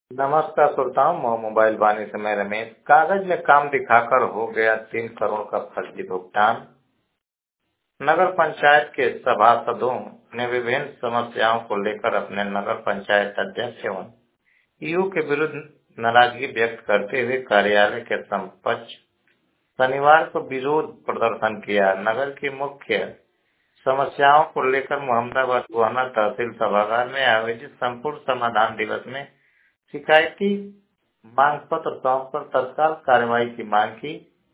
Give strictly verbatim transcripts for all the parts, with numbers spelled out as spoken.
नमस्कार श्रोताओं, मैं मोबाइल वाणी से मैं रमेश। कागज में काम दिखाकर हो गया तीन करोड़ का फर्जी भुगतान। नगर पंचायत के सभासदों ने विभिन्न समस्याओं को लेकर अपने नगर पंचायत अध्यक्ष एवं ईओ के विरुद्ध नाराजगी व्यक्त करते हुए कार्यालय के समक्ष शनिवार को विरोध प्रदर्शन किया। नगर की मुख्य समस्याओं को लेकर मोहम्मदाबाद गोहाना तहसील सभागार में आयोजित संपूर्ण समाधान दिवस में शिकायती मांग पत्र सौंप कर तत्काल कार्रवाई की मांग की।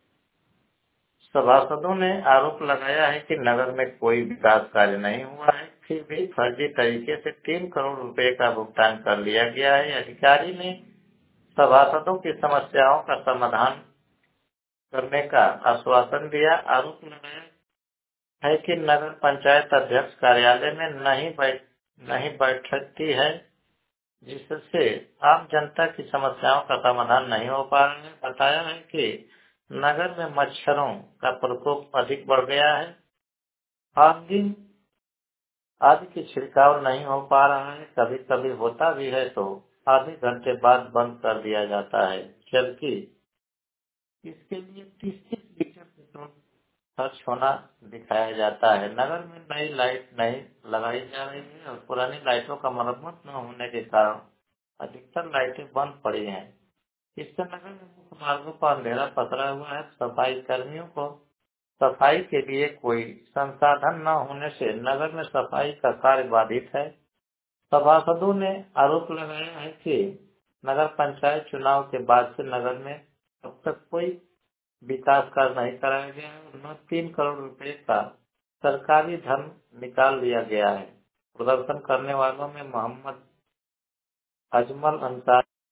सभासदों ने आरोप लगाया है कि नगर में कोई विकास कार्य नहीं हुआ है, फिर भी फर्जी तरीके से तीन करोड़ रुपए का भुगतान कर लिया गया है। अधिकारी ने सभासदों की समस्याओं का समाधान करने का आश्वासन दिया। आरोप लगाया है कि नगर पंचायत अध्यक्ष कार्यालय में नहीं बैठ नहीं बैठती है, जिससे आम जनता की समस्याओं का समाधान नहीं हो पा रहा है। बताया है कि नगर में मच्छरों का प्रकोप अधिक बढ़ गया है। ऑक्सीजन आदि की छिड़काव नहीं हो पा रहा है। कभी कभी होता भी है तो आधे घंटे बाद बंद कर दिया जाता है, जबकि इसके लिए तीस तीस लीटर पेट्रोल खर्च होना दिखाया जाता है। नगर में नई लाइट नहीं लगाई जा रही है और पुरानी लाइटों का मरम्मत न होने के कारण अधिकतर लाइटें बंद पड़ी हैं। इससे नगर में मुख्य मार्गों पर अंधेरा पसरा हुआ है। सफाई कर्मियों को सफाई के लिए कोई संसाधन न होने से नगर में सफाई का कार्य बाधित है। सभासदों ने आरोप लगाया है कि नगर पंचायत चुनाव के बाद से नगर में अब तक कोई विकास कार्य नहीं कराया गया है और न तीन करोड़ रुपए का सरकारी धन निकाल लिया गया है। प्रदर्शन करने वालों में मोहम्मद अजमल अंसारी